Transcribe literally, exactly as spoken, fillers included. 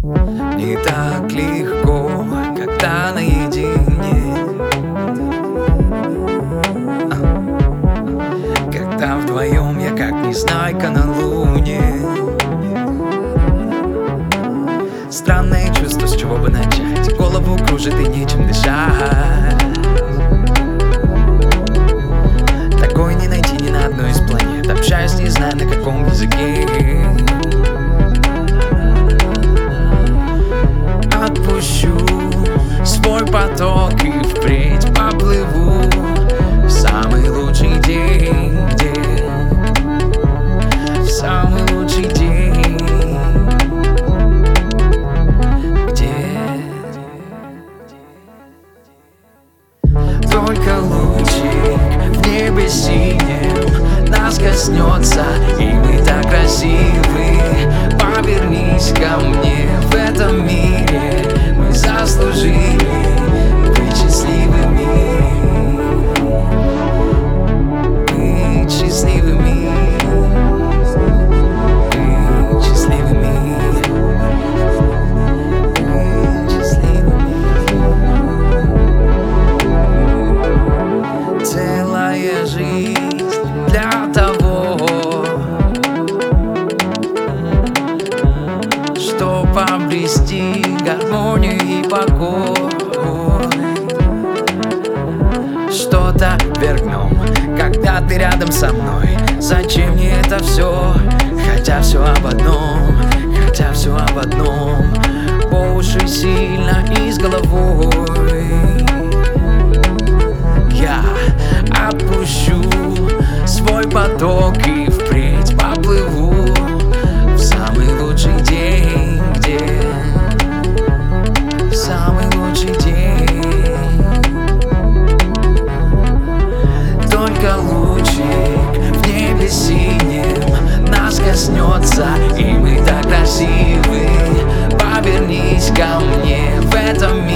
Не так легко, когда наедине, когда вдвоем я как незнайка на луне. Странное чувство, с чего бы начать, голову кружит и нечем дышать. Такой не найти ни на одной из планет, общаюсь не знаю на каком языке. Отпущу свой поток и впредь поплыву в самый лучший день, где в самый лучший день, где только лучик в небе синем нас коснется, и мы так красивы. Повернись ко мне, в этом мире мы заслужили быть счастливыми, быть счастливыми, быть счастливыми, быть счастливыми. Целая жизнь для того, чтоб обрести гармонию и покой. Что-то вверх дном, когда ты рядом со мной. Зачем мне это все? Хотя все об одном, хотя все об одном. По уши сильно и с головой. Я отпущу свой поток и впредь поплыву в самый лучший день, где в самый лучший день. Только лучик в небе синем нас коснется, и мы так красивы. Повернись ко мне, в этом мире